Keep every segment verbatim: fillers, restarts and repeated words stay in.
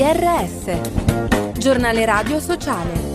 R S, giornale radio sociale.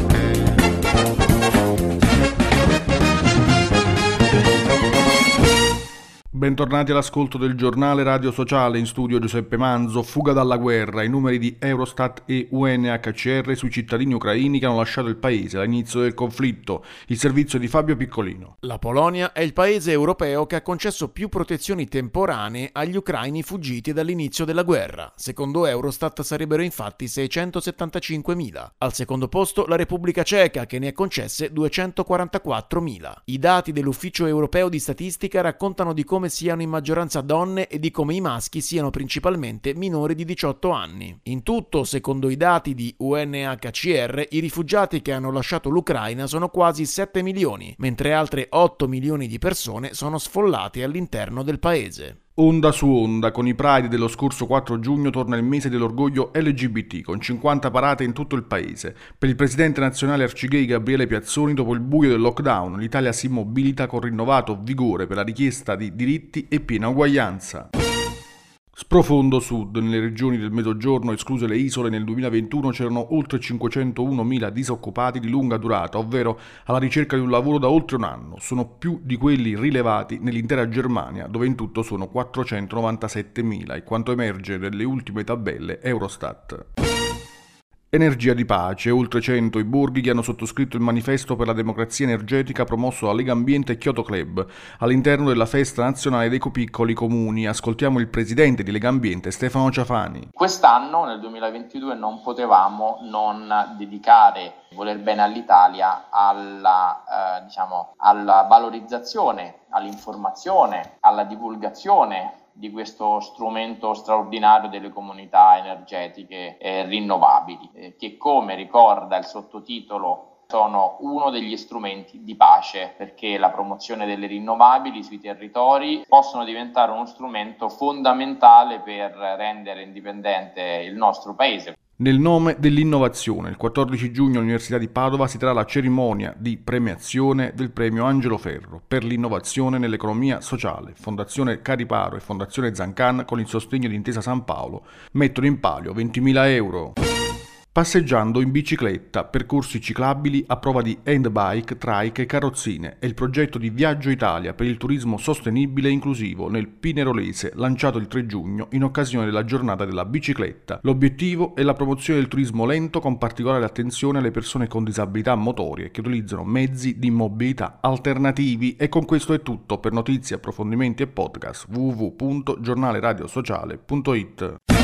Bentornati all'ascolto del giornale radio sociale, in studio Giuseppe Manzo. Fuga dalla guerra, i numeri di Eurostat e U N H C R sui cittadini ucraini che hanno lasciato il paese all'inizio del conflitto. Il servizio di Fabio Piccolino. La Polonia è il paese europeo che ha concesso più protezioni temporanee agli ucraini fuggiti dall'inizio della guerra. Secondo Eurostat sarebbero infatti seicentosettantacinquemila. Al secondo posto la Repubblica Ceca, che ne ha concesse duecentoquarantaquattromila. I dati dell'Ufficio Europeo di Statistica raccontano di come siano in maggioranza donne e di come i maschi siano principalmente minori di diciotto anni. In tutto, secondo i dati di U N H C R, i rifugiati che hanno lasciato l'Ucraina sono quasi sette milioni, mentre altre otto milioni di persone sono sfollate all'interno del paese. Onda su onda, con i Pride dello scorso quattro giugno torna il mese dell'orgoglio L G B T, con cinquanta parate in tutto il paese. Per il presidente nazionale arcigay Gabriele Piazzoni, dopo il buio del lockdown, l'Italia si mobilita con rinnovato vigore per la richiesta di diritti e piena uguaglianza. Sprofondo sud, nelle regioni del Mezzogiorno, escluse le isole, nel duemilaventuno c'erano oltre cinquecentounomila disoccupati di lunga durata, ovvero alla ricerca di un lavoro da oltre un anno. Sono più di quelli rilevati nell'intera Germania, dove in tutto sono quattrocentonovantasettemila, e quanto emerge dalle ultime tabelle Eurostat. Energia di pace, oltre cento i borghi che hanno sottoscritto il manifesto per la democrazia energetica promosso da Lega Ambiente e Kyoto Club all'interno della festa nazionale dei piccoli comuni. Ascoltiamo il presidente di Lega Ambiente, Stefano Ciafani. Quest'anno, nel duemilaventidue, non potevamo non dedicare voler bene all'Italia alla, eh, diciamo, alla valorizzazione, all'informazione, alla divulgazione di questo strumento straordinario delle comunità energetiche eh, rinnovabili, eh, che, come ricorda il sottotitolo, sono uno degli strumenti di pace, perché la promozione delle rinnovabili sui territori possono diventare uno strumento fondamentale per rendere indipendente il nostro paese. Nel nome dell'innovazione, il quattordici giugno all'Università di Padova si terrà la cerimonia di premiazione del premio Angelo Ferro per l'innovazione nell'economia sociale. Fondazione Cariparo e Fondazione Zancan, con il sostegno di Intesa San Paolo, mettono in palio ventimila euro. Passeggiando in bicicletta, percorsi ciclabili a prova di handbike, trike e carrozzine è il progetto di Viaggio Italia per il turismo sostenibile e inclusivo nel Pinerolese, lanciato il tre giugno in occasione della giornata della bicicletta. L'obiettivo è la promozione del turismo lento, con particolare attenzione alle persone con disabilità motorie che utilizzano mezzi di mobilità alternativi. E con questo è tutto. Per notizie, approfondimenti e podcast w w w punto giornale radio sociale punto it.